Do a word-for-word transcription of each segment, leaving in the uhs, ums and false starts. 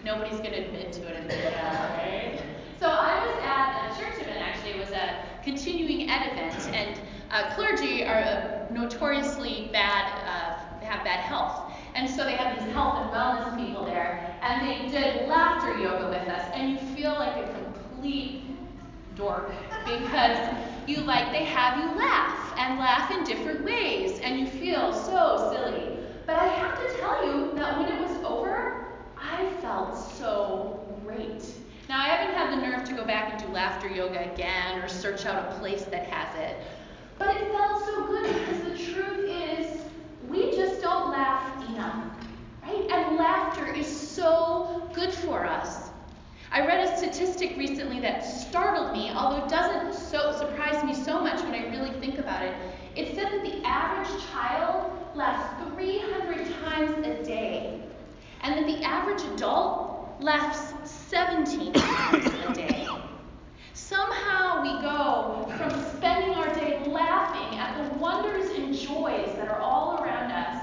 Nobody's going to admit to it. Yeah, right? So I was at a church event, actually. It was a continuing ed event, and uh, clergy are uh, notoriously bad, uh, have bad health. And so they have these health and wellness people there, and they did laughter yoga with us, and you feel like a complete dork because you like they have you laugh and laugh in different ways, and you feel so silly. But I have to tell you that when it was over, I felt so great. Now, I haven't had the nerve to go back and do laughter yoga again or search out a place that has it, but it felt so good because the truth is we just don't laugh enough, right? And laughter is so good for us. I read a statistic recently that startled me, although it doesn't so surprise me so much when I really think about it. It said that the average child laughs three hundred times a day, and that the average adult laughs seventeen times a day. Somehow we go from spending our day laughing at the wonders and joys that are all around us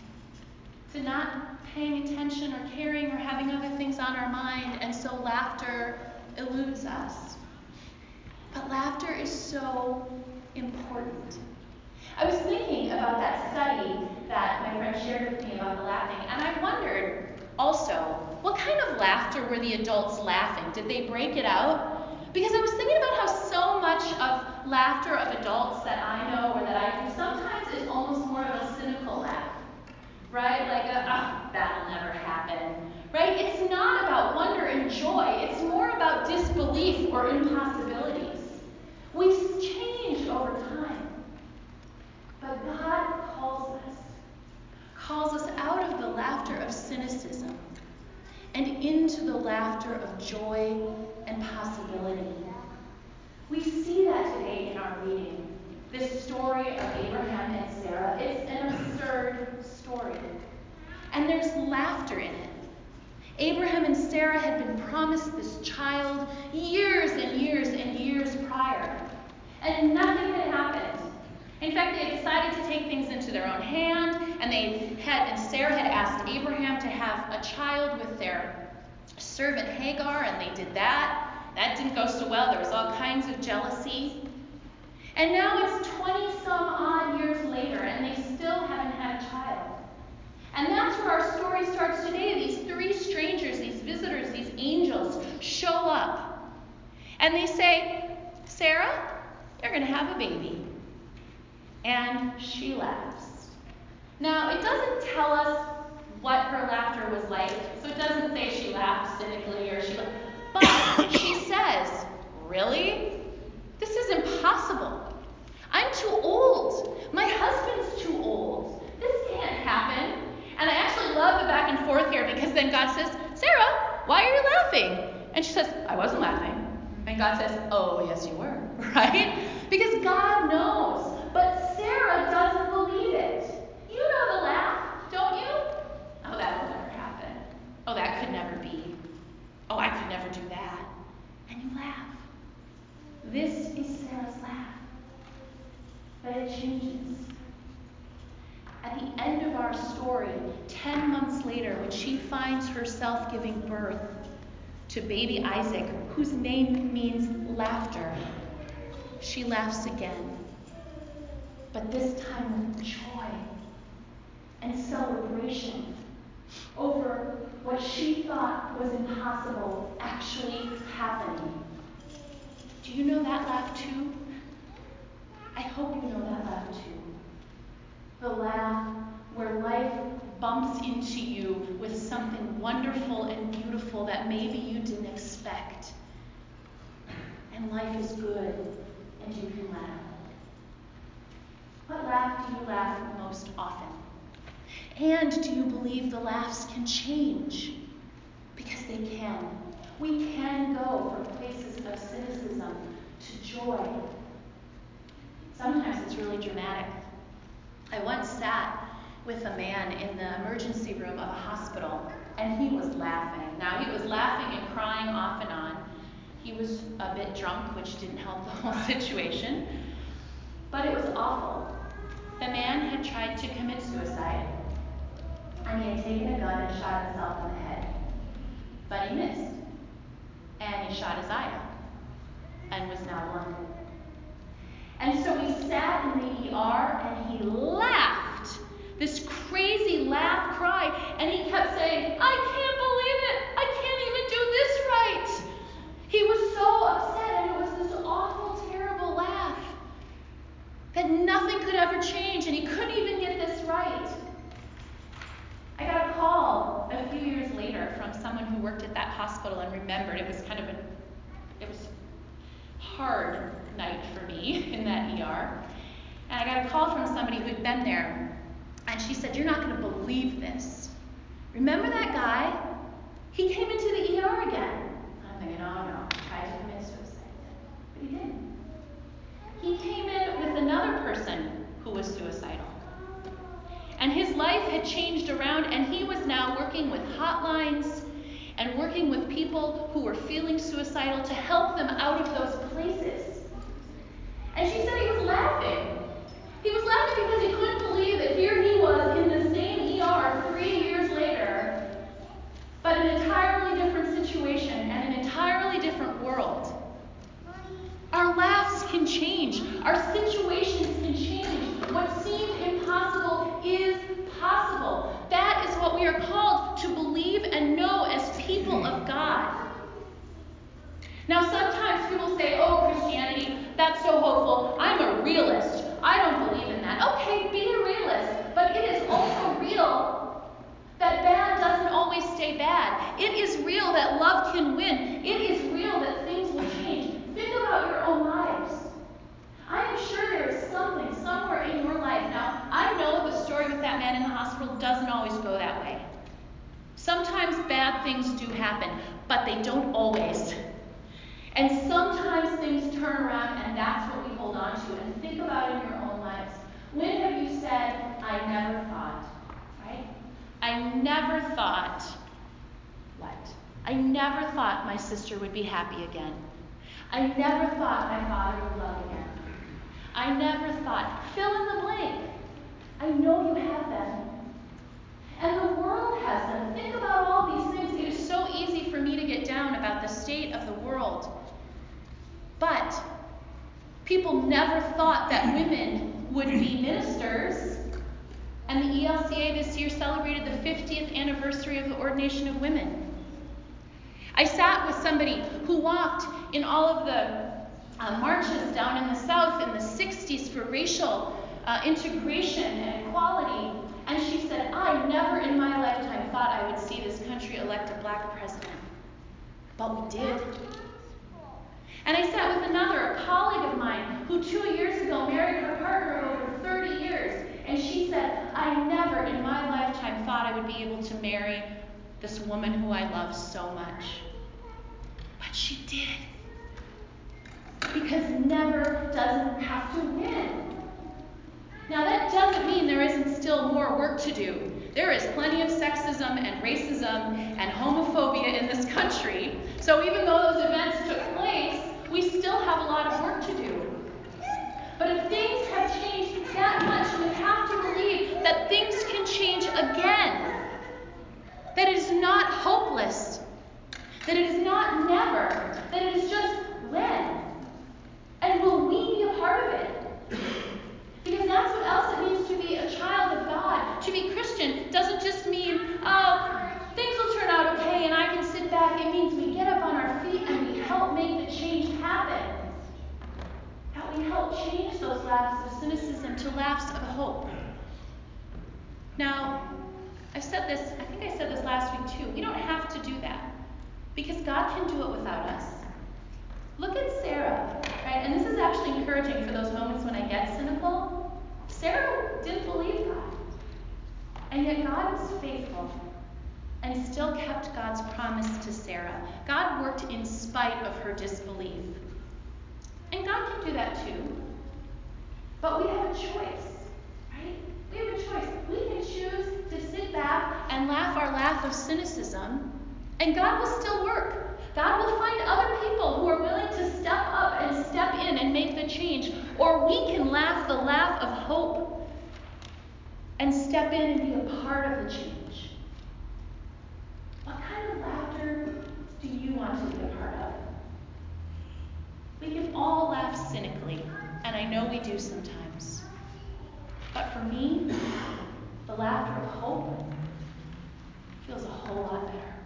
to not paying attention or caring or having other things on our mind, and so laughter eludes us. But laughter is so important. I was thinking about that study that my friend shared with me about the laughing, and I wondered also, what kind of laughter were the adults laughing? Did they break it out? Because I was thinking about how so much of laughter of adults that I know or that I do sometimes is almost more of a cynical laugh. Right? Like, a, oh, that'll never happen. Right? It's not about wonder and joy. It's more about disbelief or impossibilities. We change over time. But God calls us, calls us out of the laughter of cynicism and into the laughter of joy and possibility. We see that today in our reading. This story of Abraham and Sarah, it's an absurd story. And there's laughter in it. Abraham and Sarah had been promised this child years and years and years prior. And nothing had happened. In fact, they had decided to take things into their own hand, and they had, and Sarah had asked Abraham to have a child with their servant Hagar, and they did that. That didn't go so well. There was all kinds of jealousy. And now it's twenty some odd years later, and they still haven't had a child. And that's where our story starts today. These three strangers, these visitors, these angels show up. And they say, Sarah, you're going to have a baby. And she laughs. Now, it doesn't tell us what her laughter was like. So it doesn't say she laughed cynically or she laughed. But she says, really? This is impossible. I'm too old. My husband's too old. This can't happen. And I actually love the back and forth here because then God says, Sarah, why are you laughing? And she says, I wasn't laughing. And God says, oh, yes, you were, right? Because God knows. But Sarah doesn't believe it. You know the laugh, don't you? Oh, that'll never happen. Oh, that could never be. Oh, I could never do that. And you laugh. This is Sarah's laugh. But it changes. At the end of our story, ten months later, when she finds herself giving birth to baby Isaac, whose name means laughter, she laughs again. But this time with joy and celebration over what she thought was impossible actually happening. Do you know that laugh too? I hope you know that laugh too. The laugh where life bumps into you with something wonderful and beautiful that maybe you didn't expect. And life is good, and you can laugh. What laugh do you laugh most often? And do you believe the laughs can change? Because they can. We can go from places of cynicism to joy. Sometimes it's really dramatic. I once sat with a man in the emergency room of a hospital, and he was laughing. Now, he was laughing and crying off and on. He was a bit drunk, which didn't help the whole situation. But it was awful. The man had tried to commit suicide, and he had taken a gun and shot himself in the head. but he missed. And he shot his eye out and was now blind. And so he sat in the E R and he laughed, this crazy laugh cry, and he kept saying, I can't believe it, I can't even do this right. He was so upset, and it was this awful, terrible laugh that nothing could ever change, and he couldn't even get this right. I got a call a few years later from someone who worked at that hospital and remembered. It was kind of a, it was hard night for me in that E R. And I got a call from somebody who'd been there, and she said, you're not going to believe this. Remember that guy? He came into the E R again. I'm thinking, oh no, he tried to commit suicide. But he didn't. He came in with another person who was suicidal. And his life had changed around, and he was now working with hotlines and working with people who were feeling suicidal to help them out of those places. And she said he was laughing. He was laughing because he couldn't believe that here he was in the same E R three years later, but an entirely different situation and an entirely different world. Our laughs can change. Our situations can change. What seemed impossible is possible. That is what we are called to believe and know as people of God. Now, sometimes people say, oh, Christianity, that's so hopeful. I'm a realist. I don't believe in that. Okay, be a realist. But it is also real that bad doesn't always stay bad. It is real that love can win. It is real that things will change. Think about your own lives. I am sure there is something somewhere in your life. Now, I know the story with that man in the hospital doesn't always go that way. Sometimes bad things do happen, but they don't always. And sometimes things turn around, and that's what we hold on to. And think about in your own lives. When have you said, I never thought, right? I never thought, what? I never thought my sister would be happy again. I never thought my father would love again. I never thought, fill in the blank. I know you have them. And the world has them. Think about all these things. It is so easy for me to get down about the state of the world. But people never thought that women would be ministers. And the E L C A this year celebrated the fiftieth anniversary of the ordination of women. I sat with somebody who walked in all of the uh, marches down in the South in the sixties for racial uh, integration and equality. And she said, I never in my lifetime thought I would see this country elect a black president. But we did. And I sat with another, a colleague of mine, who two years ago married her partner of over thirty years. And she said, I never in my lifetime thought I would be able to marry this woman who I love so much. But she did. Because never doesn't have to win. Now that doesn't mean there isn't still more work to do. There is plenty of sexism and racism and homophobia in this country. So even though those events took place, we still have a lot of work to do. But if things have changed that much, we have to believe that things can change again. That it is not hopeless. That it is not never. That it is just when. And will we be a part of it? Because that's what else it means to be a child of God. To be Christian doesn't just mean, oh, things will turn out okay and I can sit back. It means we get up on our feet and we help make the change happen. That we help change those laughs of cynicism to laughs of hope. Now, I've said this, I think I said this last week too. We don't have to do that. Because God can do it without us. Look at Sarah, right? And this is actually encouraging for those moments when I get cynical. Sarah didn't believe God. And yet God was faithful and still kept God's promise to Sarah. God worked in spite of her disbelief. And God can do that too. But we have a choice, right? We have a choice. We can choose to sit back and laugh our laugh of cynicism, and God will still work. God will find other people who are willing to step up and step in and make the change. Or we can laugh the laugh of hope and step in and be a part of the change. What kind of laughter do sometimes. But for me, the laughter of hope feels a whole lot better.